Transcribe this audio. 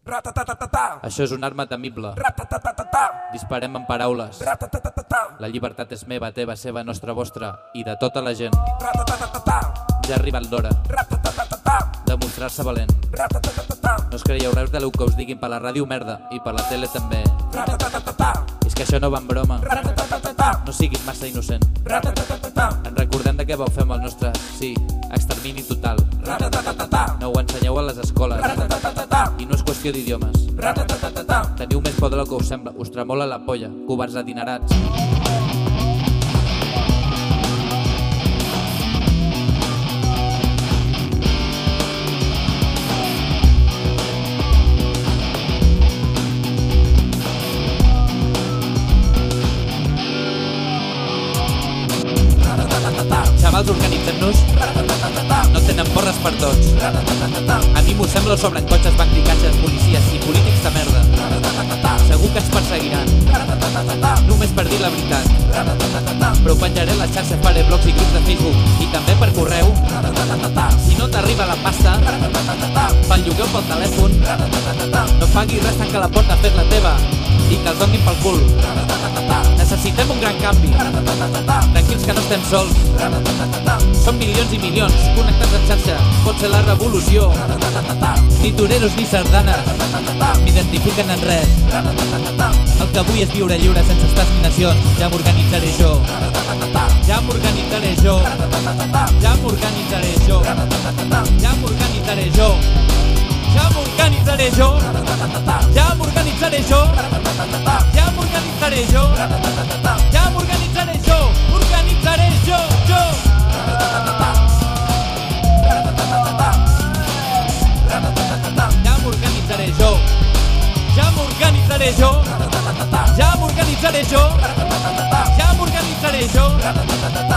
Això és una arma temible. Disparem amb paraules. La llibertat és meva, teva, seva, nostra, vostra i de tota la gent. Ja ha arribat l'hora de mostrar-se valent. No us creieu res de lo que us diguin per la ràdio merda i per la tele també. És que això no va en broma. No siguis massa innocent. Ens recordem de què vau fer amb el nostre, sí, extermini total. No ho ensenyeu a les escoles. I no és qüestió d'idiomes. Teniu més por del que us sembla. Us tremola la polla, covards adinerats. Xavals, organitzem-nos. No tenen porres per tots. A mi m'ho sembla, sobren cotxes, bancs i caixes, policies i polítics de merda. Segur que ens perseguiran, només per dir la veritat. Però ho penjaré a les xarxes, faré blogs i grups de Facebook i també per correu. Si no t'arriba la pasta, pel lloguer o pel telèfon, no paguis res, tanca la porta, fes-la teva i que els donin pel cul. Necessitem un gran canvi. Tranquils que no estem sols. Som milions i milions connectats en xarxa. Pot ser la revolució. Ni toreros ni sardanes m'identifiquen en res. El que vull és viure lliure sense estaminacions. Ja m'organitzaré jo. Ja m'organitzaré jo. Ja m'organitzaré jo. Ja m'organitzaré jo. Ja m'organitzaré jo. Ja m'organitzaré jo. Ja m'organitzaré jo. Ja m'organitzaré jo. Organitzaré jo, jo. Ja m'organitzaré jo. Ja m'organitzaré jo. Ja m'organitzaré jo. Ja m'organitzaré jo.